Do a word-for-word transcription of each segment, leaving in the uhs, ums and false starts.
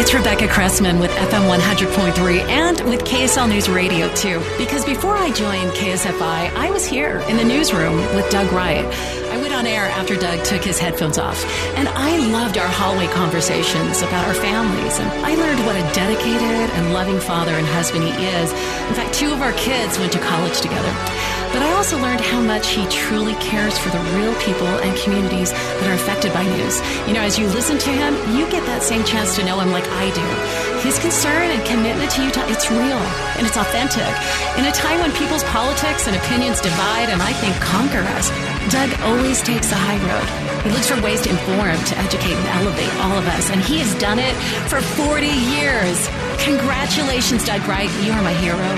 It's Rebecca Cressman with F M one hundred point three and with K S L News Radio, too. Because before I joined K S F I, I was here in the newsroom with Doug Wright. I went on air after Doug took his headphones off, and I loved our hallway conversations about our families, and I learned what a dedicated and loving father and husband he is. In fact, two of our kids went to college together. But I also learned how much he truly cares for the real people and communities that are affected by news. You know, as you listen to him, you get that same chance to know him like I do. His concern and commitment to Utah, it's real and it's authentic. In a time when people's politics and opinions divide and I think conquer us, Doug always takes the high road. He looks for ways to inform, to educate, and elevate all of us. And he has done it for forty years. Congratulations, Doug Wright. You are my hero.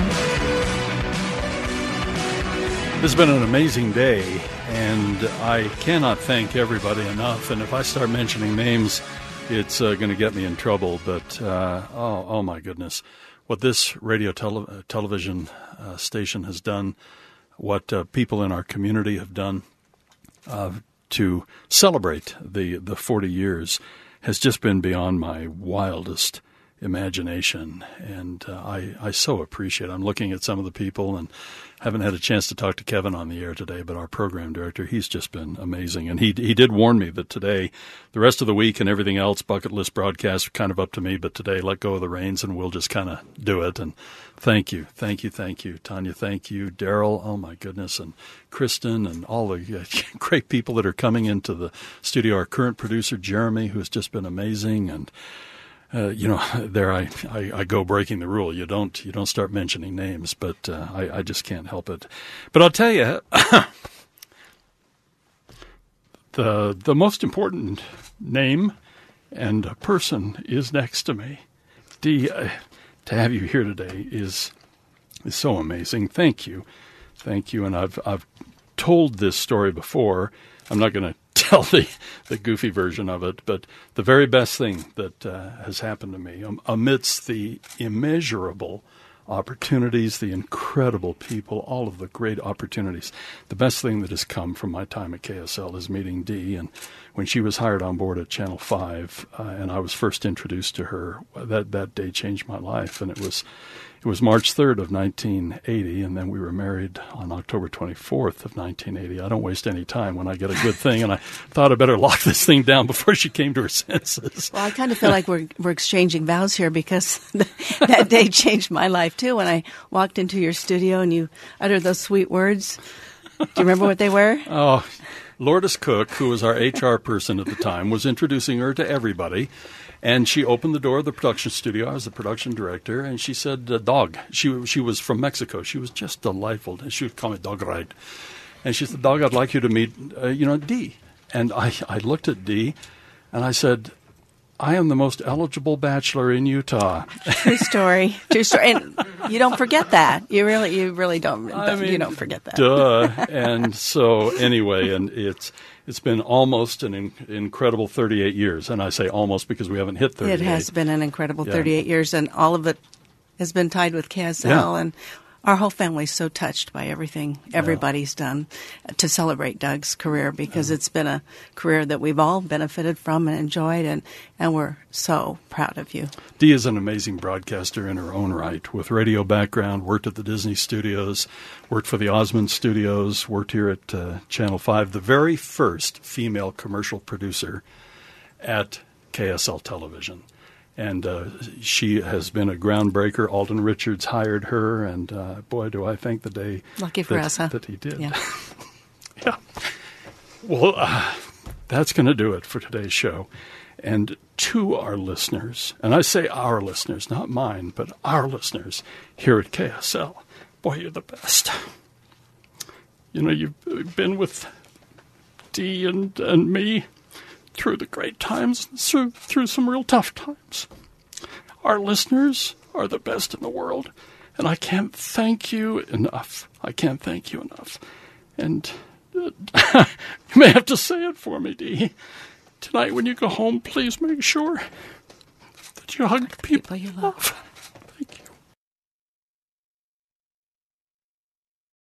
This has been an amazing day, and I cannot thank everybody enough. And if I start mentioning names, it's uh, going to get me in trouble. But, uh, oh, oh, my goodness, what this radio tele- television uh, station has done, what uh, people in our community have done uh, to celebrate the, the forty years has just been beyond my wildest imagination. And uh, I, I so appreciate it. I'm looking at some of the people and haven't had a chance to talk to Kevin on the air today, but our program director, he's just been amazing. And he he did warn me that today, the rest of the week and everything else, bucket list broadcasts, kind of up to me, but today, let go of the reins and we'll just kind of do it. And thank you, thank you, thank you. Tanya, thank you. Daryl, oh my goodness, and Kristen and all the uh, great people that are coming into the studio. Our current producer, Jeremy, who has just been amazing. And Uh, you know, there I, I, I go breaking the rule. You don't you don't start mentioning names, but uh, I, I just can't help it. But I'll tell you, the the most important name and person is next to me. Dee, uh, to have you here today is is so amazing. Thank you, thank you. And I've I've told this story before. I'm not going to tell the, the goofy version of it, but the very best thing that uh, has happened to me um, amidst the immeasurable opportunities, the incredible people, all of the great opportunities, the best thing that has come from my time at K S L is meeting Dee. And when she was hired on board at Channel five uh, and I was first introduced to her, that, that day changed my life. And it was It was March third of nineteen eighty, and then we were married on October twenty-fourth of nineteen eighty. I don't waste any time when I get a good thing, and I thought I better lock this thing down before she came to her senses. Well, I kind of feel like we're we're exchanging vows here because that day changed my life, too, when I walked into your studio and you uttered those sweet words. Do you remember what they were? Oh, Lourdes Cook, who was our H R person at the time, was introducing her to everybody. And she opened the door of the production studio. I was the production director, and she said, uh, "Dog." She she was from Mexico. She was just delightful. And she would call me Dog Right. And she said, "Dog, I'd like you to meet, uh, you know, Dee." And I, I looked at Dee, and I said, "I am the most eligible bachelor in Utah." True story. True story. And you don't forget that. You really, you really don't. I mean, you don't forget that. Duh. And so anyway, and it's. It's been almost an in, incredible thirty-eight years, and I say almost because we haven't hit thirty-eight. It has been an incredible yeah. thirty-eight years, and all of it has been tied with K S L, yeah. and our whole family's so touched by everything everybody's yeah. done to celebrate Doug's career, because yeah. it's been a career that we've all benefited from and enjoyed, and, and we're so proud of you. Dee is an amazing broadcaster in her own right, with radio background, worked at the Disney Studios, worked for the Osmond Studios, worked here at uh, Channel five, the very first female commercial producer at K S L Television. And uh, she has been a groundbreaker. Alden Richards hired her, and uh, boy, do I thank the day Lucky for that, us, huh? that he did. Yeah. yeah. Well, uh, that's going to do it for today's show. And to our listeners, and I say our listeners, not mine, but our listeners here at K S L, boy, you're the best. You know, you've been with Dee and, and me through the great times, through, through some real tough times. Our listeners are the best in the world, and I can't thank you enough. I can't thank you enough. And uh, you may have to say it for me, Dee. Tonight when you go home, please make sure that you hug the people, people you love.